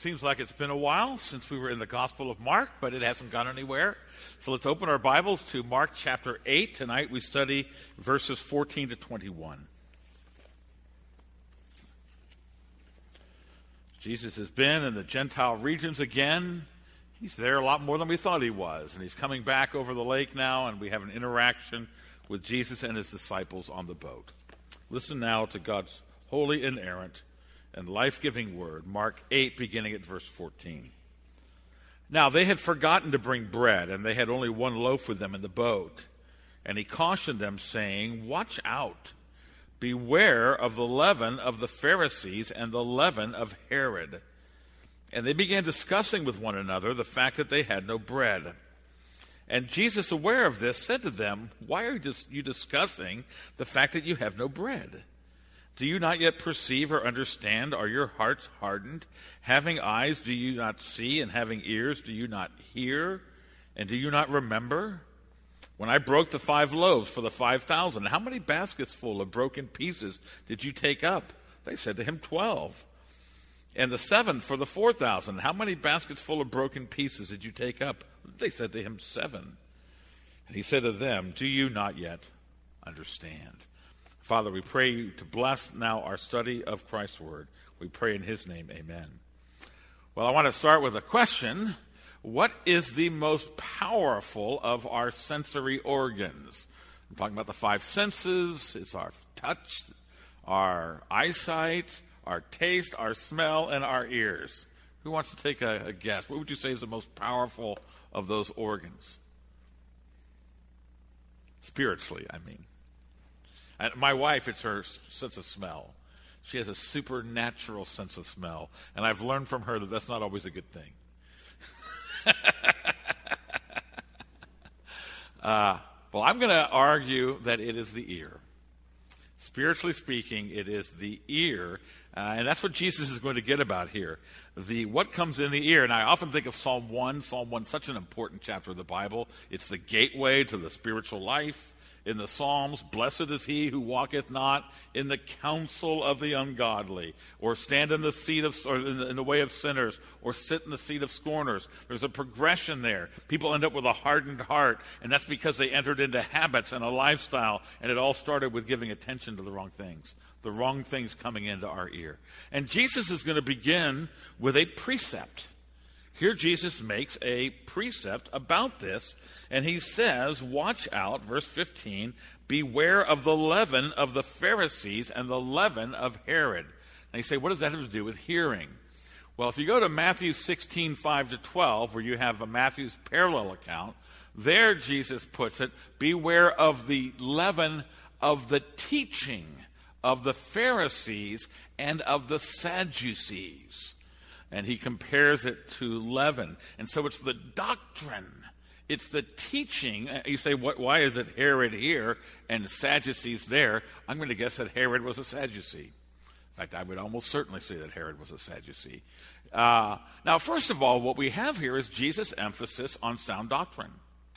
Seems like it's been a while since we were in the Gospel of Mark, but it hasn't gone anywhere. So let's open our Bibles to Mark chapter 8. Tonight we study verses 14 to 21. Jesus has been in the Gentile regions again. He's there a lot more than we thought he was. And he's coming back over the lake now, and we have an interaction with Jesus and his disciples on the boat. Listen now to God's holy, inerrant, and life-giving word, Mark 8, beginning at verse 14. Now they had forgotten to bring bread, and they had only one loaf with them in the boat. And he cautioned them, saying, "Watch out. Beware of the leaven of the Pharisees and the leaven of Herod." And they began discussing with one another the fact that they had no bread. And Jesus, aware of this, said to them, "Why are you discussing the fact that you have no bread? Do you not yet perceive or understand? Are your hearts hardened? Having eyes, do you not see? And having ears, do you not hear? And do you not remember? When I broke the 5 loaves for the 5,000, how many baskets full of broken pieces did you take up?" They said to him, 12. "And the 7 for the 4,000, how many baskets full of broken pieces did you take up?" They said to him, 7. And he said to them, "Do you not yet understand?" Father, we pray you to bless now our study of Christ's word. We pray in his name, amen. Well, I want to start with a question. What is the most powerful of our sensory organs? I'm talking about the 5 senses. It's our touch, our eyesight, our taste, our smell, and our ears. Who wants to take a guess? What would you say is the most powerful of those organs? Spiritually, I mean. And my wife, it's her sense of smell. She has a supernatural sense of smell. And I've learned from her that that's not always a good thing. Well, I'm going to argue that it is the ear. Spiritually speaking, it is the ear. And that's what Jesus is going to get about here. What comes in the ear. And I often think of Psalm 1. Psalm 1 is such an important chapter of the Bible. It's the gateway to the spiritual life. In the Psalms, blessed is he who walketh not in the counsel of the ungodly, or stand in the seat of, or in the way of sinners, or sit in the seat of scorners. There's a progression there. People end up with a hardened heart, and that's because they entered into habits and a lifestyle, and it all started with giving attention to the wrong things coming into our ear. And Jesus is going to begin with a precept. Here Jesus makes a precept about this, and he says, watch out, verse 15, beware of the leaven of the Pharisees and the leaven of Herod. Now you say, what does that have to do with hearing? Well, if you go to Matthew 16, 5 to 12, where you have a Matthew's parallel account, there Jesus puts it, beware of the leaven of the teaching of the Pharisees and of the Sadducees. And he compares it to leaven. And so it's the doctrine. It's the teaching. You say, why is it Herod here and Sadducees there? I'm going to guess that Herod was a Sadducee. In fact, I would almost certainly say that Herod was a Sadducee. Now, first of all, what we have here is Jesus' emphasis on sound doctrine,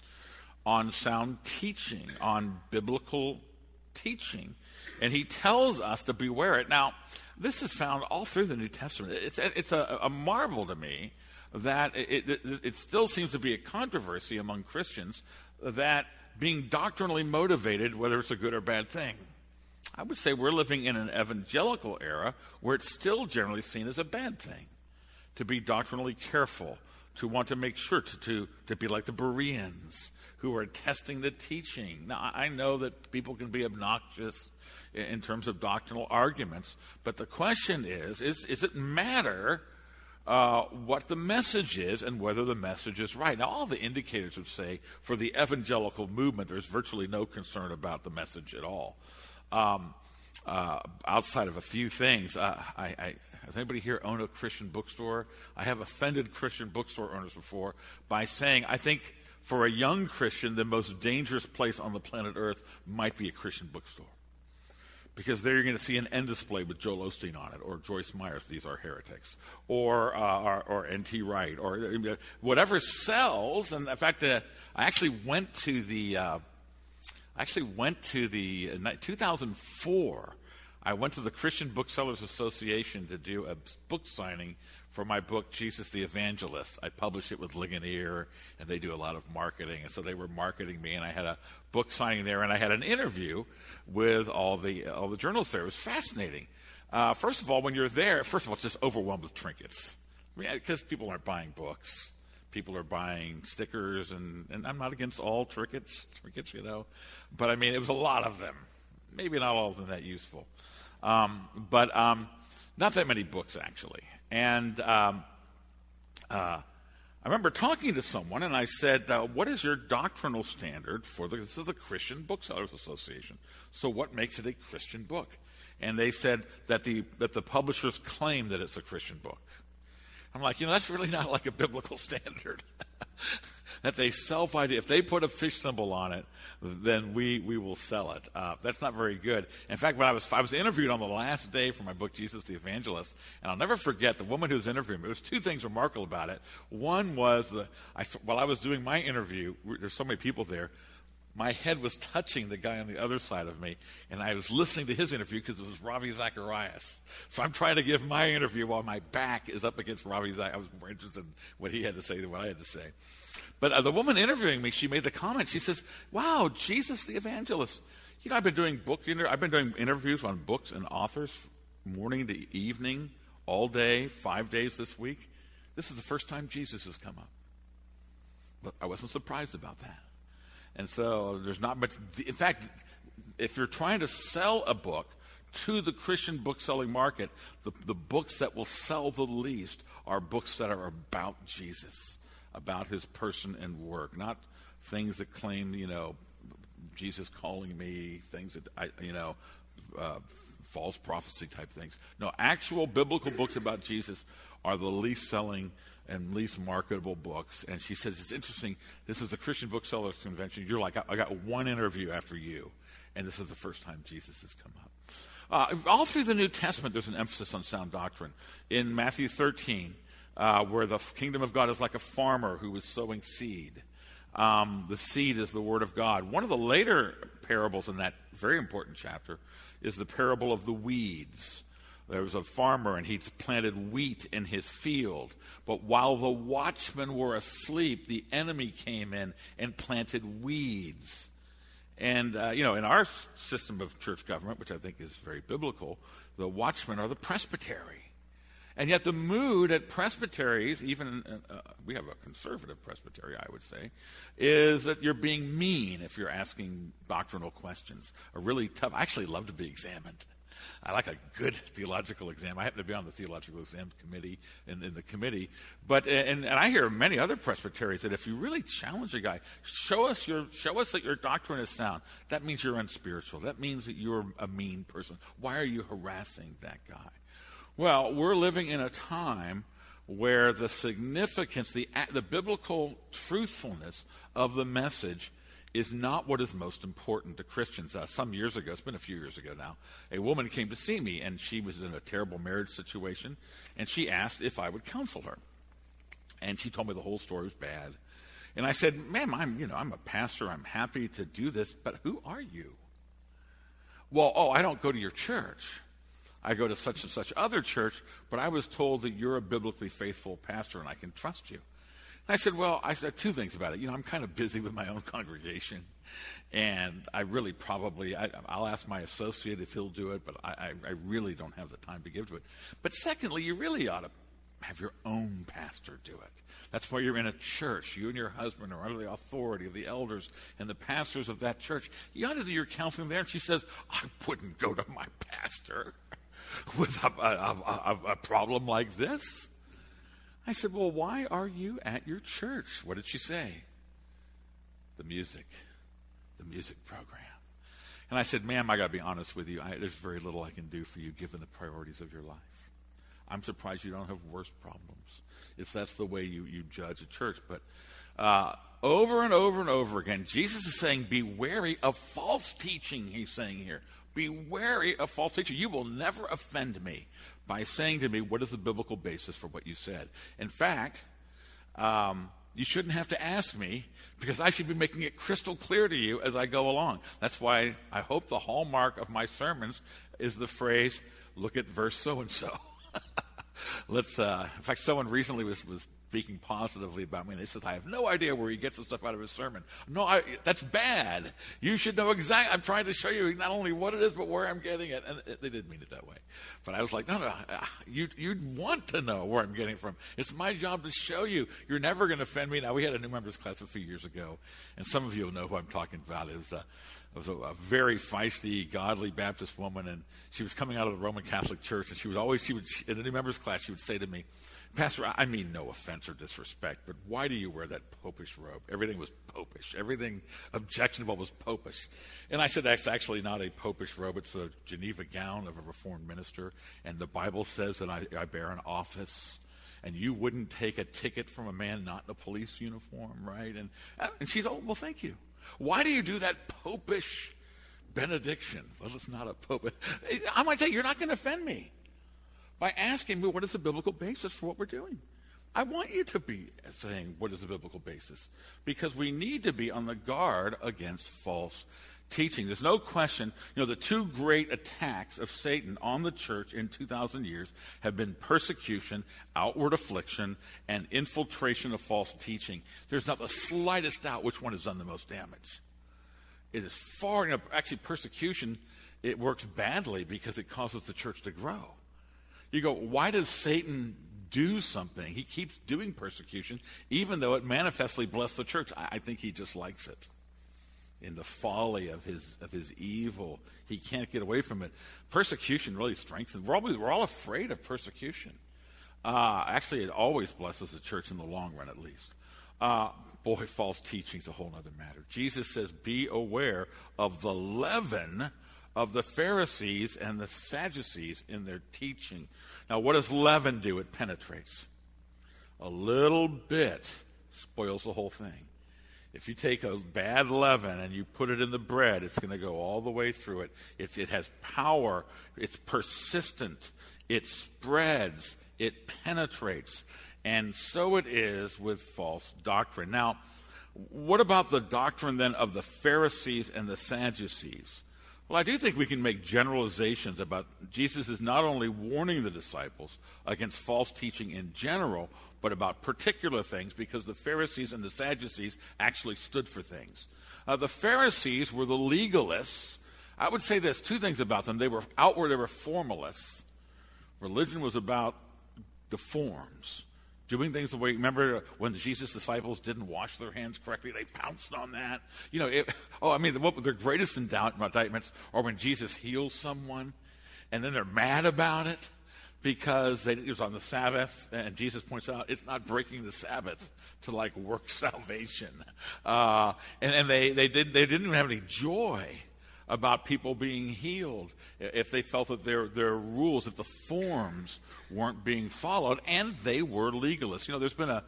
on sound teaching, on biblical teaching. And he tells us to beware it. Now, this is found all through the New Testament. It's a marvel to me that it still seems to be a controversy among Christians that being doctrinally motivated, whether it's a good or bad thing. I would say we're living in an evangelical era where it's still generally seen as a bad thing to be doctrinally careful, to want to make sure to be like the Bereans who are testing the teaching. Now, I know that people can be obnoxious in terms of doctrinal arguments, but the question is it matter what the message is and whether the message is right? Now, all the indicators would say for the evangelical movement, there's virtually no concern about the message at all. Outside of a few things, does anybody here own a Christian bookstore? I have offended Christian bookstore owners before by saying I think for a young Christian, the most dangerous place on the planet Earth might be a Christian bookstore. Because there you're going to see an end display with Joel Osteen on it, or Joyce Myers, these are heretics, or N.T. Wright, or whatever sells. And in fact, I actually went to the 2004. I went to the Christian Booksellers Association to do a book signing for my book, Jesus the Evangelist. I published it with Ligonier, and they do a lot of marketing. And so they were marketing me, and I had a book signing there, and I had an interview with all the journalists there. It was fascinating. First of all, when you're there, it's just overwhelmed with trinkets. Because people aren't buying books. People are buying stickers, and I'm not against all trinkets, But, it was a lot of them. Maybe not all of them that useful. But not that many books, actually. And I remember talking to someone, and I said, what is your doctrinal standard for this is the Christian Booksellers Association. So what makes it a Christian book? And they said that the publishers claim that it's a Christian book. I'm like, that's really not like a biblical standard. That they self-ID. If they put a fish symbol on it, then we will sell it. That's not very good. In fact, when I was interviewed on the last day for my book, Jesus the Evangelist, and I'll never forget the woman who was interviewing me. There was two things remarkable about it. One was while I was doing my interview, there's so many people there, my head was touching the guy on the other side of me, and I was listening to his interview because it was Ravi Zacharias. So I'm trying to give my interview while my back is up against Ravi Zacharias. I was more interested in what he had to say than what I had to say. But the woman interviewing me, she made the comment. She says, "Wow, Jesus the Evangelist. I've been doing interviews on books and authors, morning to evening, all day, 5 days this week. This is the first time Jesus has come up." But I wasn't surprised about that. And so there's not much. In fact, if you're trying to sell a book to the Christian book-selling market, the books that will sell the least are books that are about Jesus, about his person and work, not things that claim, Jesus calling me, things that, false prophecy type things. No, actual biblical books about Jesus are the least selling and least marketable books. And she says, it's interesting, this is the Christian Booksellers Convention. You're like, I got one interview after you, and this is the first time Jesus has come up. All through the New Testament, there's an emphasis on sound doctrine. In Matthew 13, where the kingdom of God is like a farmer who is sowing seed. The seed is the word of God. One of the later parables in that very important chapter is the parable of the weeds. There was a farmer, and he'd planted wheat in his field. But while the watchmen were asleep, the enemy came in and planted weeds. And, in our system of church government, which I think is very biblical, the watchmen are the presbytery. And yet the mood at presbyteries, even we have a conservative presbytery, I would say, is that you're being mean if you're asking doctrinal questions. A really tough, I actually love to be examined. I like a good theological exam. I happen to be on the theological exam committee in the committee. But and I hear many other presbyteries that if you really challenge a guy, show us that your doctrine is sound. That means you're unspiritual. That means that you're a mean person. Why are you harassing that guy? Well, we're living in a time where the significance, the biblical truthfulness of the message is not what is most important to Christians. Some years ago, it's been a few years ago now, a woman came to see me, and she was in a terrible marriage situation, and she asked if I would counsel her. And she told me the whole story was bad. And I said, "Ma'am, I'm a pastor. I'm happy to do this, but who are you?" "Well, I don't go to your church. I go to such and such other church, but I was told that you're a biblically faithful pastor and I can trust you." And I said two things about it. I'm kind of busy with my own congregation, and I really I'll ask my associate if he'll do it, but I really don't have the time to give to it. But secondly, you really ought to have your own pastor do it. That's why you're in a church. You and your husband are under the authority of the elders and the pastors of that church. You ought to do your counseling there. And she says, "I wouldn't go to my pastor with a problem like this." I said, "Well, why are you at your church?" What did she say? The music program. And I said, "Ma'am, I got to be honest with you. There's very little I can do for you given the priorities of your life. I'm surprised you don't have worse problems if that's the way you judge a church." But over and over and over again, Jesus is saying, be wary of false teaching, he's saying here. Be wary of false teaching. You will never offend me by saying to me, what is the biblical basis for what you said? In fact, you shouldn't have to ask me because I should be making it crystal clear to you as I go along. That's why I hope the hallmark of my sermons is the phrase, look at verse so-and-so. In fact, someone recently was speaking positively about me, and they said, I have no idea where he gets the stuff out of his sermon. No, that's bad. You should know exactly. I'm trying to show you not only what it is, but where I'm getting it. And they didn't mean it that way. But I was like, no, you'd want to know where I'm getting it from. It's my job to show you. You're never going to offend me. Now, we had a new members class a few years ago, and some of you will know who I'm talking about. It was a very feisty, godly Baptist woman, and she was coming out of the Roman Catholic Church, and in the new members class, she would say to me, Pastor, I mean no offense or disrespect, but why do you wear that popish robe? Everything was popish. Everything objectionable was popish. And I said, that's actually not a popish robe. It's a Geneva gown of a Reformed minister, and the Bible says that I bear an office, and you wouldn't take a ticket from a man not in a police uniform, right? And she's, oh, well, thank you. Why do you do that popish benediction? Well, it's not a pope. I might tell you, you're not going to offend me by asking me what is the biblical basis for what we're doing. I want you to be saying what is the biblical basis, because we need to be on the guard against false teaching. There's no question, the two great attacks of Satan on the church in 2,000 years have been persecution, outward affliction, and infiltration of false teaching. There's not the slightest doubt which one has done the most damage. It is actually persecution, it works badly because it causes the church to grow. You go, why does Satan do something? He keeps doing persecution, even though it manifestly blesses the church. I think he just likes it. In the folly of his evil, he can't get away from it. Persecution really strengthens. We're all afraid of persecution. Actually, it always blesses the church in the long run, at least. False teaching is a whole other matter. Jesus says, be aware of the leaven of the Pharisees and the Sadducees in their teaching. Now, what does leaven do? It penetrates. A little bit spoils the whole thing. If you take a bad leaven and you put it in the bread, it's going to go all the way through it. It has power. It's persistent. It spreads. It penetrates. And so it is with false doctrine. Now, what about the doctrine then of the Pharisees and the Sadducees? Well, I do think we can make generalizations about Jesus is not only warning the disciples against false teaching in general, but about particular things, because the Pharisees and the Sadducees actually stood for things. The Pharisees were the legalists. I would say there's two things about them. They were formalists. Religion was about the forms. Doing things the way, remember when the Jesus disciples didn't wash their hands correctly, they pounced on that. Their greatest indictments are when Jesus heals someone, and then they're mad about it because it was on the Sabbath, and Jesus points out it's not breaking the Sabbath to work salvation. And they didn't even have any joy about people being healed if they felt that their rules, if the forms weren't being followed, and they were legalists. There's been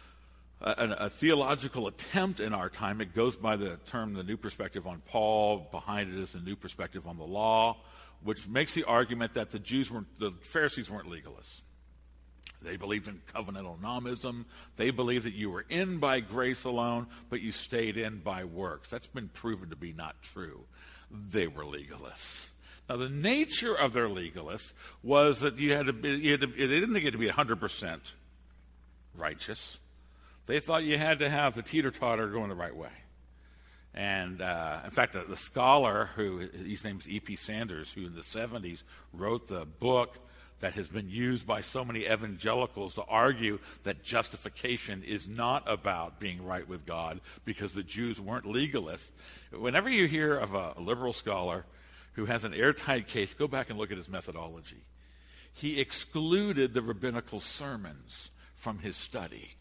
a theological attempt in our time. It goes by the term the New Perspective on Paul. Behind it is the New Perspective on the Law, which makes the argument that the Pharisees weren't legalists. They believed in covenantal nomism. They believed that you were in by grace alone, but you stayed in by works. That's been proven to be not true. They were legalists. Now, the nature of their legalists was that they didn't think it to be 100% righteous. They thought you had to have the teeter-totter going the right way. And in fact, the scholar his name is E.P. Sanders, who in the 70s wrote the book that has been used by so many evangelicals to argue that justification is not about being right with God because the Jews weren't legalists. Whenever you hear of a liberal scholar who has an airtight case, go back and look at his methodology. He excluded the rabbinical sermons from his study.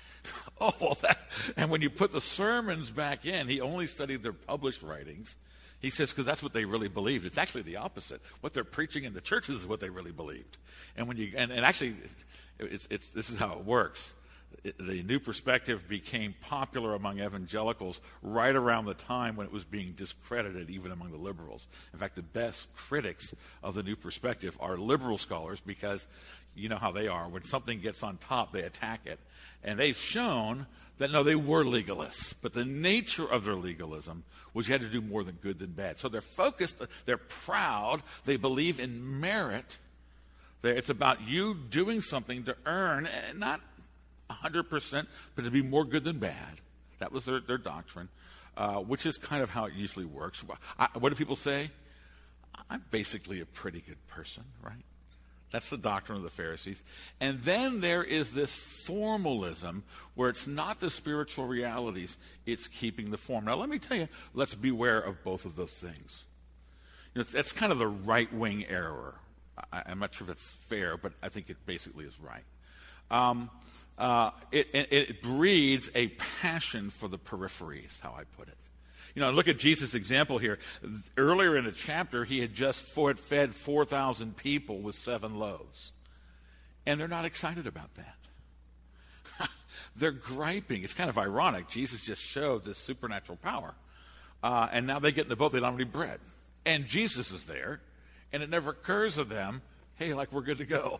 And when you put the sermons back in, he only studied their published writings. He says, because that's what they really believed. It's actually the opposite. What they're preaching in the churches is what they really believed. And actually, this is how it works. The New Perspective became popular among evangelicals right around the time when it was being discredited even among the liberals. In fact, the best critics of the New Perspective are liberal scholars, because you know how they are. When something gets on top, they attack it. And they've shown that, no, they were legalists. But the nature of their legalism was you had to do more than good than bad. So they're focused, they're proud, they believe in merit. It's about you doing something to earn, not 100%, but to be more good than bad. That was their doctrine, which is kind of how it usually works. What do people say? I'm basically a pretty good person, right? That's the doctrine of the Pharisees. And then there is this formalism where it's not the spiritual realities, it's keeping the form. Now, let me tell you, let's beware of both of those things. That's kind of the right-wing error. I'm not sure if that's fair, but I think it basically is right. It breeds a passion for the periphery, is how I put it. Look at Jesus' example here. Earlier in the chapter, he had just fed 4,000 people with 7 loaves. And they're not excited about that. They're griping. It's kind of ironic. Jesus just showed this supernatural power. And now they get in the boat, they don't have any bread. And Jesus is there, and it never occurs to them, hey, we're good to go.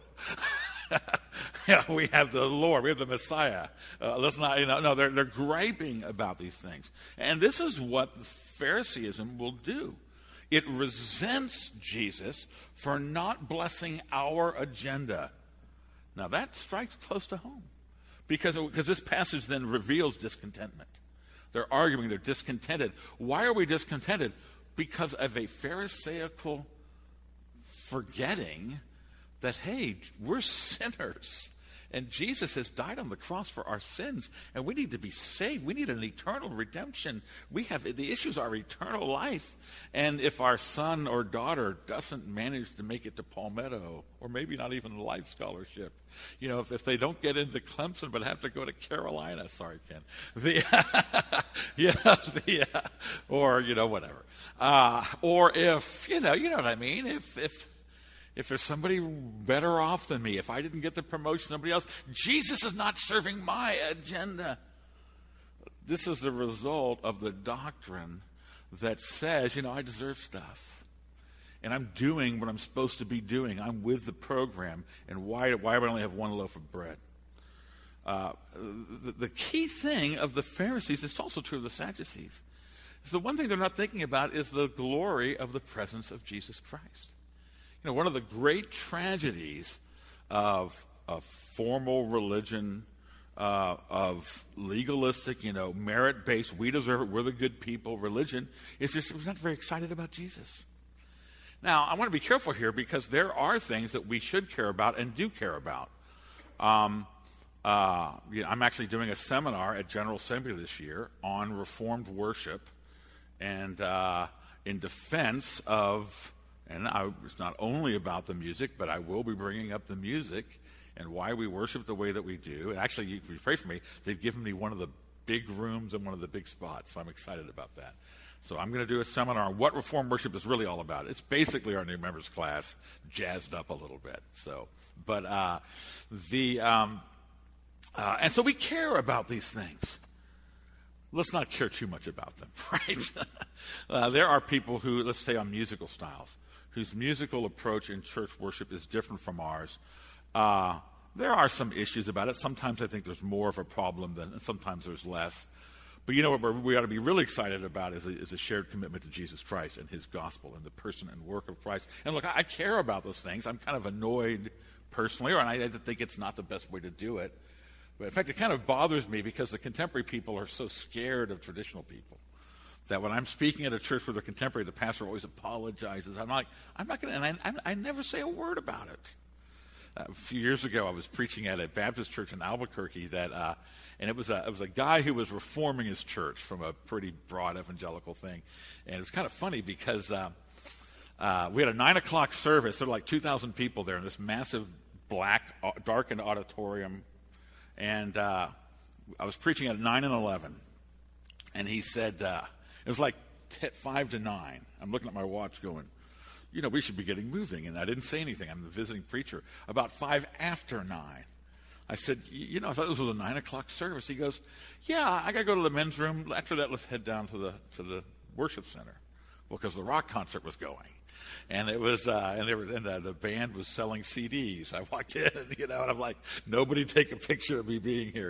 We have the Lord, we have the Messiah. Let's not, no, they're griping about these things. And this is what Phariseeism will do. It resents Jesus for not blessing our agenda. Now that strikes close to home. Because this passage then reveals discontentment. They're arguing, they're discontented. Why are we discontented? Because of a Pharisaical forgetting that, hey, we're sinners, and Jesus has died on the cross for our sins, and we need to be saved. We need an eternal redemption. The issues are eternal life, and if our son or daughter doesn't manage to make it to Palmetto, or maybe not even a life scholarship, if they don't get into Clemson but have to go to Carolina, sorry, Ken, or whatever, or if you know what I mean, if there's somebody better off than me, if I didn't get the promotion, somebody else, Jesus is not serving my agenda. This is the result of the doctrine that says, I deserve stuff. And I'm doing what I'm supposed to be doing. I'm with the program. And why would I only have 1 loaf of bread? The key thing of the Pharisees, it's also true of the Sadducees, is the one thing they're not thinking about is the glory of the presence of Jesus Christ. One of the great tragedies of formal religion, of legalistic, merit-based, we deserve it, we're the good people religion, is just we're not very excited about Jesus. Now, I want to be careful here because there are things that we should care about and do care about. I'm actually doing a seminar at General Assembly this year on Reformed worship and in defense of... And it's not only about the music, but I will be bringing up the music and why we worship the way that we do. And actually, if you pray for me, they've given me one of the big rooms and one of the big spots, so I'm excited about that. So I'm going to do a seminar on what Reformed worship is really all about. It's basically our new members class jazzed up a little bit. And so we care about these things. Let's not care too much about them, right? There are people who, let's say on musical styles, whose musical approach in church worship is different from ours. There are some issues about it. Sometimes I think there's more of a problem and sometimes there's less. But what we ought to be really excited about is a shared commitment to Jesus Christ and his gospel and the person and work of Christ. And look, I care about those things. I'm kind of annoyed personally, and I think it's not the best way to do it. But in fact, it kind of bothers me because the contemporary people are so scared of traditional people that when I'm speaking at a church where they're contemporary, the pastor always apologizes. I'm not going to, and I never say a word about it. A few years ago, I was preaching at a Baptist church in Albuquerque and it was a guy who was reforming his church from a pretty broad evangelical thing. And it was kind of funny because we had a 9 o'clock service. There were like 2,000 people there in this massive black, darkened auditorium. And I was preaching at 9 and 11. And he said, it was like 5 to 9. I'm looking at my watch going, we should be getting moving. And I didn't say anything. I'm the visiting preacher. About 5 after 9, I said, I thought this was a 9 o'clock service. He goes, yeah, I got to go to the men's room. After that, let's head down to the worship center. Well, because the rock concert was going. And it was, the band was selling CDs. I walked in, and I'm like, nobody take a picture of me being here,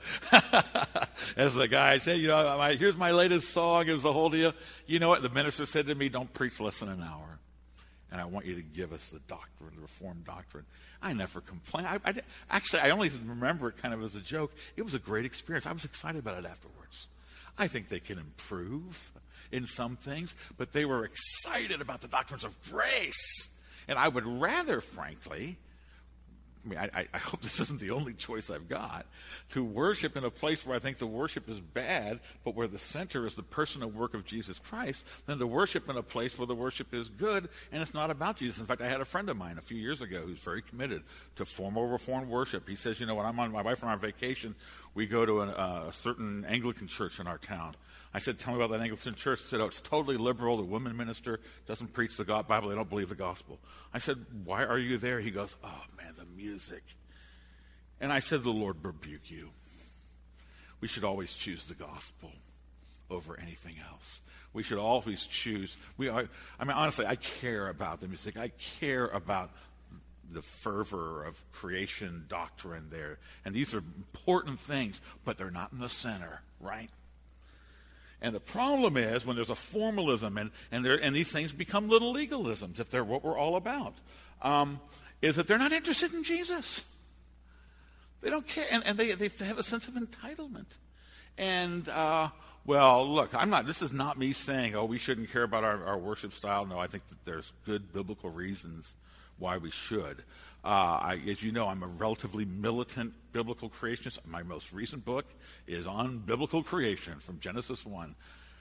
As the guy said, here's my latest song. It was the whole deal. You know what? The minister said to me, don't preach less than an hour. and I want you to give us the doctrine, the Reformed doctrine. I never complained. I only remember it kind of as a joke. It was a great experience. I was excited about it afterwards. I think they can improve in some things, but they were excited about the doctrines of grace. And I would rather, frankly, I hope this isn't the only choice I've got, to worship in a place where I think the worship is bad, but where the center is the person and work of Jesus Christ, than to worship in a place where the worship is good and it's not about Jesus. In fact, I had a friend of mine a few years ago who's very committed to formal Reformed worship. He says, when my wife and I are on vacation, we go to a certain Anglican church in our town. I said, tell me about that Anglican church. He said, it's totally liberal. The women minister doesn't preach the Bible. They don't believe the gospel. I said, why are you there? He goes, oh, man, the music. And I said, the Lord rebuke you. We should always choose the gospel over anything else. We should always choose. Honestly, I care about the music. I care about the fervor of creation doctrine there. And these are important things, but they're not in the center, right? And the problem is when there's a formalism and these things become little legalisms, if they're what we're all about, is that they're not interested in Jesus. They don't care, and they have a sense of entitlement. And, look, this is not me saying, we shouldn't care about our worship style. No, I think that there's good biblical reasons why we should. As you know, I'm a relatively militant biblical creationist. My most recent book is on biblical creation from Genesis 1.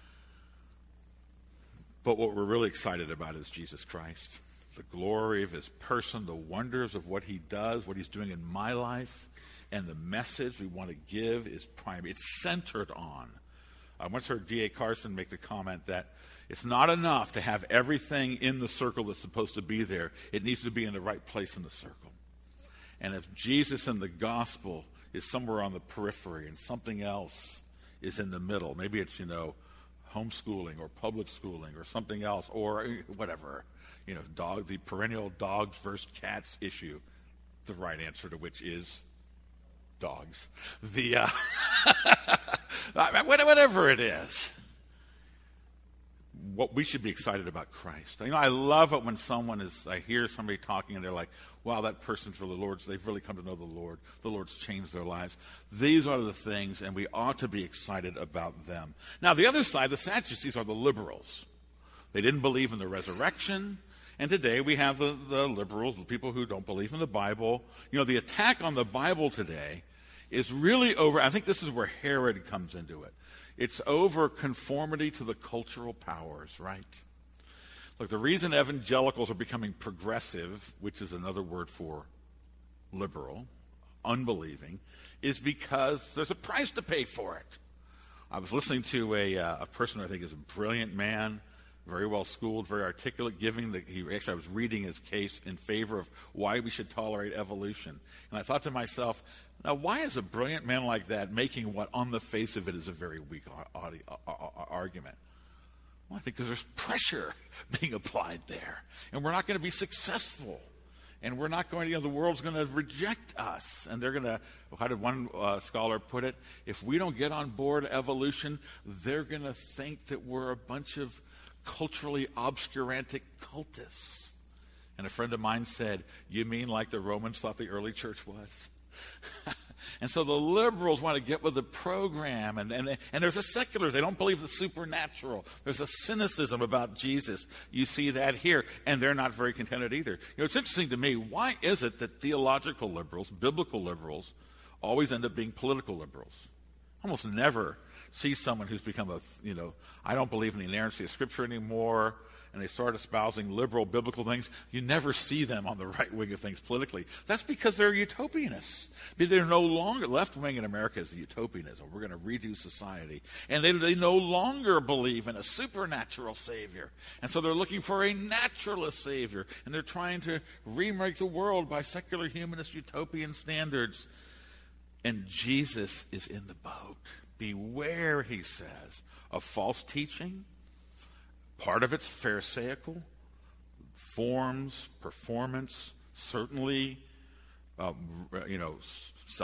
But what we're really excited about is Jesus Christ, the glory of his person, the wonders of what he does, what he's doing in my life, and the message we want to give is primary. It's centered on. I once heard D.A. Carson make the comment that it's not enough to have everything in the circle that's supposed to be there. It needs to be in the right place in the circle. And if Jesus and the gospel is somewhere on the periphery and something else is in the middle, maybe it's, homeschooling or public schooling or something else or whatever, the perennial dogs versus cats issue, the right answer to which is dogs. Whatever it is. What we should be excited about Christ. I love it when I hear somebody talking and they're like, wow, that person's really Lord's. They've really come to know the Lord. The Lord's changed their lives. These are the things, and we ought to be excited about them. Now, the other side, the Sadducees, are the liberals. They didn't believe in the resurrection. And today we have the liberals, the people who don't believe in the Bible. The attack on the Bible today is really over. I think this is where Herod comes into it. It's over conformity to the cultural powers, right? Look, the reason evangelicals are becoming progressive, which is another word for liberal, unbelieving, is because there's a price to pay for it. I was listening to a person who I think is a brilliant man, very well schooled, very articulate, I was reading his case in favor of why we should tolerate evolution. And I thought to myself, now why is a brilliant man like that making what on the face of it is a very weak argument? Well, I think because there's pressure being applied there. And we're not going to be successful. And we're not going to, the world's going to reject us. And they're going to, how did one scholar put it? If we don't get on board evolution, they're going to think that we're a bunch of culturally obscurantic cultists. And a friend of mine said, you mean like the Romans thought the early church was? And so the liberals want to get with the program. And there's a secular. They don't believe the supernatural. There's a cynicism about Jesus. You see that here. And they're not very contented either. It's interesting to me, why is it that theological liberals, biblical liberals, always end up being political liberals? Almost never see someone who's become I don't believe in the inerrancy of Scripture anymore, and they start espousing liberal biblical things. You never see them on the right wing of things politically. That's because they're utopianists. They're no longer, left wing in America is the utopianism. We're going to redo society. And they no longer believe in a supernatural Savior. And so they're looking for a naturalist Savior. And they're trying to remake the world by secular humanist utopian standards. And Jesus is in the boat. Beware, he says, of false teaching. Part of it's pharisaical, forms, performance, certainly,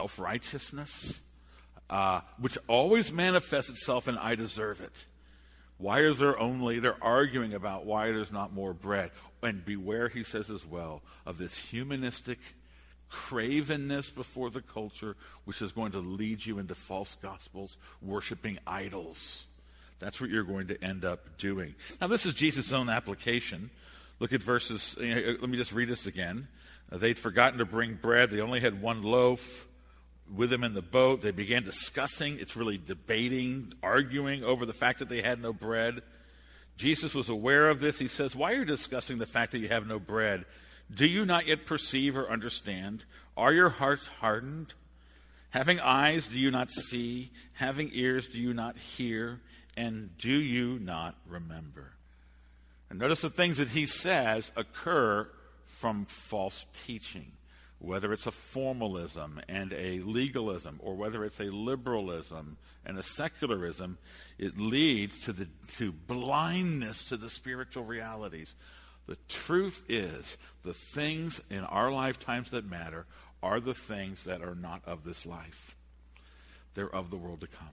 self-righteousness, which always manifests itself in I deserve it. Why is there only, they're arguing about why there's not more bread. And beware, he says as well, of this humanistic cravenness before the culture, which is going to lead you into false gospels, worshiping idols. That's what you're going to end up doing. Now, this is Jesus' own application. Look at verses, let me just read this again. They'd forgotten to bring bread. They only had one loaf with them in the boat. They began discussing, it's really debating, arguing over the fact that they had no bread. Jesus was aware of this. He says, why are you discussing the fact that you have no bread? Do you not yet perceive or understand? Are your hearts hardened? Having eyes, do you not see? Having ears, do you not hear? And do you not remember? And notice the things that he says occur from false teaching, whether it's a formalism and a legalism, or whether it's a liberalism and a secularism. It leads to blindness to the spiritual realities. The truth is, the things in our lifetimes that matter are the things that are not of this life. They're of the world to come.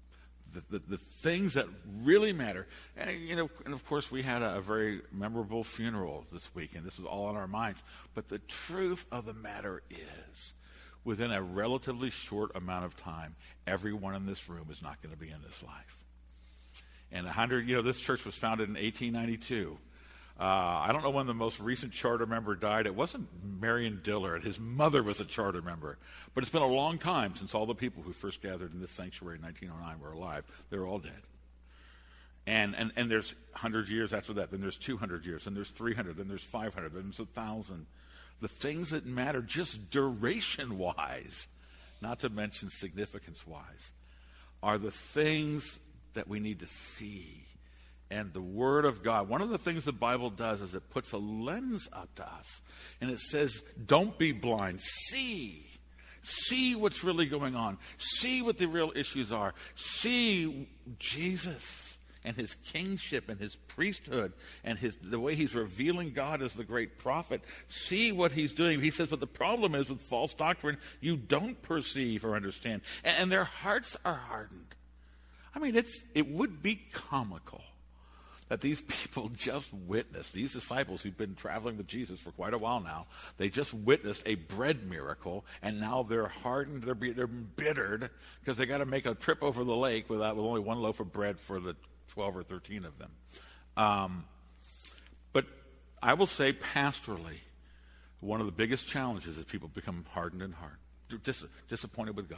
The things that really matter. And of course, we had a very memorable funeral this week, and this was all on our minds. But the truth of the matter is, within a relatively short amount of time, everyone in this room is not going to be in this life. And this church was founded in 1892. I don't know when the most recent charter member died. It wasn't Marion Dillard. His mother was a charter member. But it's been a long time since all the people who first gathered in this sanctuary in 1909 were alive. They're all dead. And there's 100 years after that. Then there's 200 years. Then there's 300. Then there's 500. Then there's 1,000. The things that matter just duration-wise, not to mention significance-wise, are the things that we need to see. And the Word of God, one of the things the Bible does is it puts a lens up to us. And it says, don't be blind. See. See what's really going on. See what the real issues are. See Jesus and his kingship and his priesthood and the way he's revealing God as the great prophet. See what he's doing. He says, but the problem is with false doctrine, you don't perceive or understand. And their hearts are hardened. I mean, it would be comical that these people just witnessed, these disciples who've been traveling with Jesus for quite a while now, they just witnessed a bread miracle, and now they're hardened, they're embittered, because they got to make a trip over the lake with only one loaf of bread for the 12 or 13 of them. But I will say pastorally, one of the biggest challenges is people become hardened in heart, disappointed with God.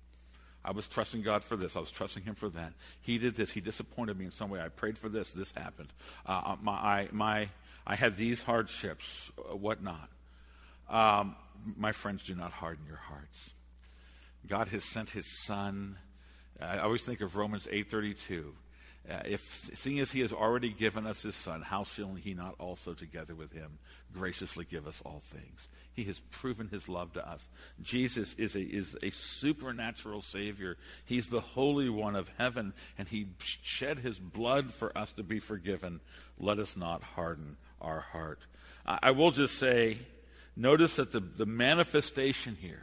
I was trusting God for this. I was trusting him for that. He did this. He disappointed me in some way. I prayed for this. This happened. I had these hardships, whatnot. My friends, do not harden your hearts. God has sent his Son. I always think of Romans 8:32. Seeing as he has already given us his Son, how shall he not also together with him graciously give us all things? He has proven his love to us. Jesus is a supernatural Savior. He's the Holy One of heaven, and he shed his blood for us to be forgiven. Let us not harden our heart. I will just say, notice that the manifestation here,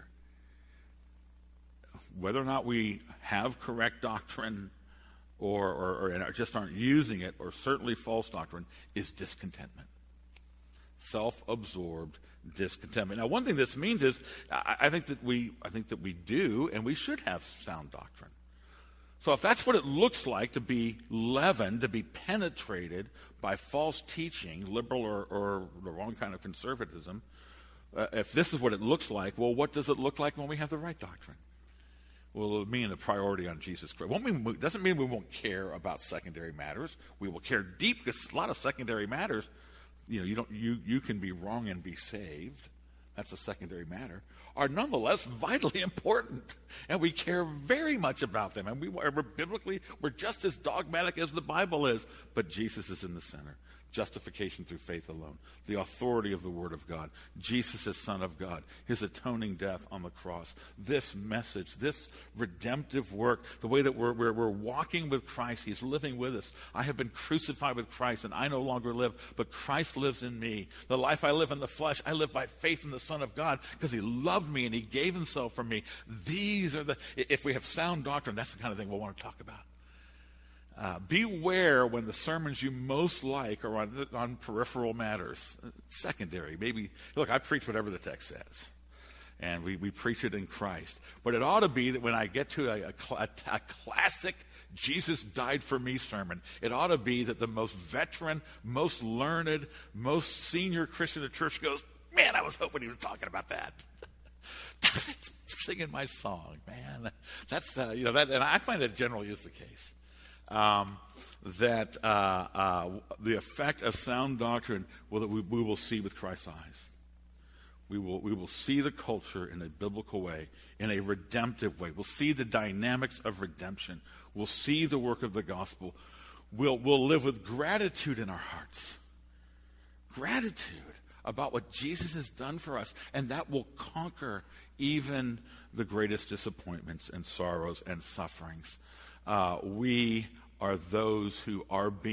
whether or not we have correct doctrine or just aren't using it, or certainly false doctrine, is discontentment. Self-absorbed discontentment. Now, one thing this means is, I think that we do, and we should have sound doctrine. So if that's what it looks like to be leavened, to be penetrated by false teaching, liberal or the wrong kind of conservatism, if this is what it looks like, well, what does it look like when we have the right doctrine? Well, it'll mean a priority on Jesus Christ. Doesn't mean we won't care about secondary matters. We will care deep, because a lot of secondary matters, you can be wrong and be saved. That's a secondary matter. Are nonetheless vitally important, and we care very much about them. And we're just as dogmatic as the Bible is, but Jesus is in the center. Justification through faith alone. The authority of the Word of God. Jesus as Son of God. His atoning death on the cross. This message, this redemptive work, the way that we're walking with Christ. He's living with us. I have been crucified with Christ, and I no longer live, but Christ lives in me. The life I live in the flesh, I live by faith in the Son of God, because he loved me and he gave himself for me. If we have sound doctrine, that's the kind of thing we'll want to talk about. Beware when the sermons you most like are on peripheral matters, secondary. Maybe, look, I preach whatever the text says, and we preach it in Christ. But it ought to be that when I get to a classic Jesus died for me sermon, it ought to be that the most veteran, most learned, most senior Christian in the church goes, man, I was hoping he was talking about that. That's singing my song, man. That's that, and I find that generally is the case. That the effect of sound doctrine we will see with Christ's eyes. We will see the culture in a biblical way, in a redemptive way. We'll see the dynamics of redemption. We'll see the work of the gospel. We'll live with gratitude in our hearts. Gratitude about what Jesus has done for us, and that will conquer even the greatest disappointments and sorrows and sufferings. We are those who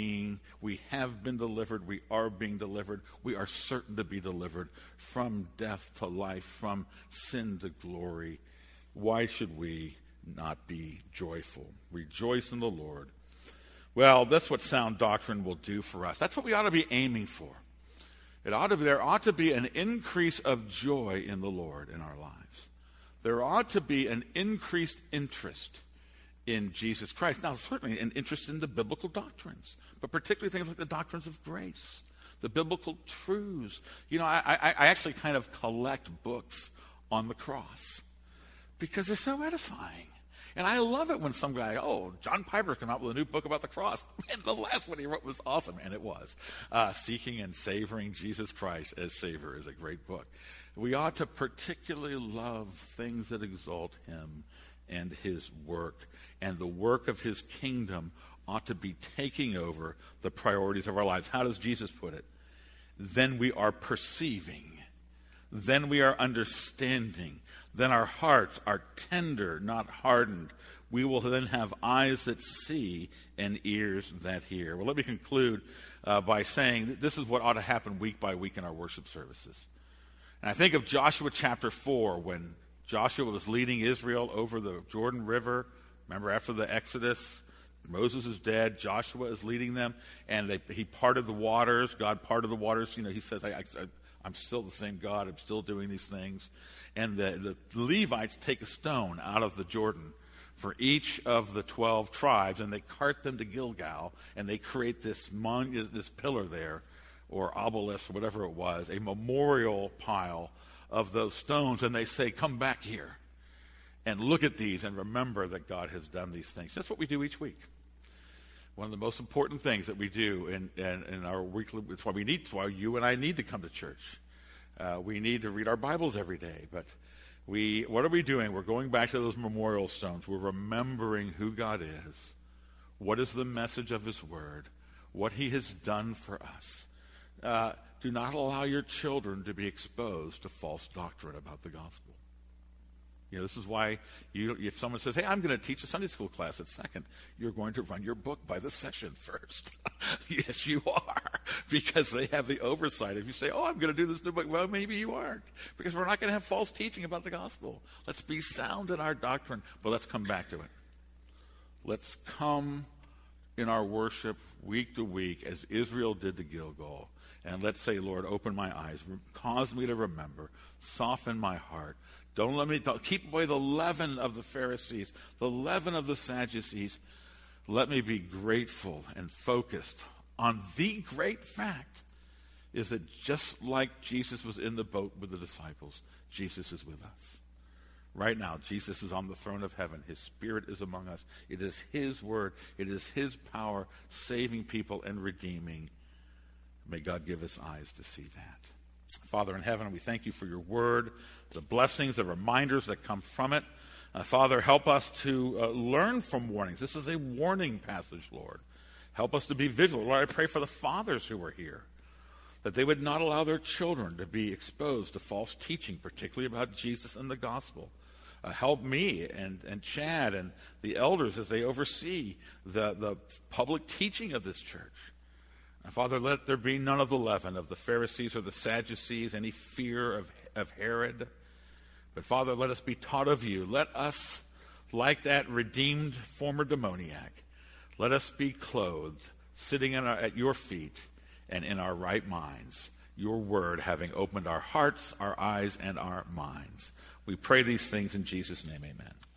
we have been delivered, we are being delivered, we are certain to be delivered from death to life, from sin to glory. Why should we not be joyful? Rejoice in the Lord. Well, that's what sound doctrine will do for us. That's what we ought to be aiming for. There ought to be an increase of joy in the Lord in our lives. There ought to be an increased interest in Jesus Christ. Now, certainly an interest in the biblical doctrines, but particularly things like the doctrines of grace, the biblical truths. I actually kind of collect books on the cross because they're so edifying. And I love it when some guy, John Piper came out with a new book about the cross. And the last one he wrote was awesome, and it was. Seeking and Savoring Jesus Christ as Savior is a great book. We ought to particularly love things that exalt him and his work. And the work of his kingdom ought to be taking over the priorities of our lives. How does Jesus put it? Then we are perceiving. Then we are understanding. Then our hearts are tender, not hardened. We will then have eyes that see and ears that hear. Well, let me conclude by saying that this is what ought to happen week by week in our worship services. And I think of Joshua chapter 4 when Joshua was leading Israel over the Jordan River. Remember, after the Exodus, Moses is dead. Joshua is leading them, and he parted the waters. God parted the waters. He says, I'm still the same God. I'm still doing these things. And the Levites take a stone out of the Jordan for each of the 12 tribes, and they cart them to Gilgal, and they create this pillar there, or obelisk, or whatever it was, a memorial pile of those stones, and they say, come back here and look at these and remember that God has done these things. That's what we do each week. One of the most important things that we do in our weekly, it's why you and I need to come to church. We need to read our Bibles every day, but what are we doing? We're going back to those memorial stones. We're remembering who God is, what is the message of his word, what he has done for us. Do not allow your children to be exposed to false doctrine about the gospel. This is why if someone says, hey, I'm going to teach a Sunday school class at second, you're going to run your book by the session first. Yes, you are, because they have the oversight. If you say, I'm going to do this new book, well, maybe you aren't, because we're not going to have false teaching about the gospel. Let's be sound in our doctrine, but let's come back to it. Let's come in our worship week to week as Israel did to Gilgal, and let's say, Lord, open my eyes, cause me to remember, soften my heart. Don't keep away the leaven of the Pharisees, the leaven of the Sadducees. Let me be grateful and focused on the great fact is that just like Jesus was in the boat with the disciples, Jesus is with us. Right now, Jesus is on the throne of heaven. His Spirit is among us. It is his word. It is his power saving people and redeeming. May God give us eyes to see that. Father in heaven, we thank you for your word, the blessings, the reminders that come from it. Father, help us to learn from warnings. This is a warning passage, Lord. Help us to be vigilant. Lord, I pray for the fathers who are here, that they would not allow their children to be exposed to false teaching, particularly about Jesus and the gospel. Help me and Chad and the elders as they oversee the public teaching of this church. Father, let there be none of the leaven of the Pharisees or the Sadducees, any fear of Herod. But Father, let us be taught of you. Let us, like that redeemed former demoniac, Let us be clothed, sitting at your feet and in our right minds, your word having opened our hearts, our eyes, and our minds. We pray these things in Jesus' name, amen.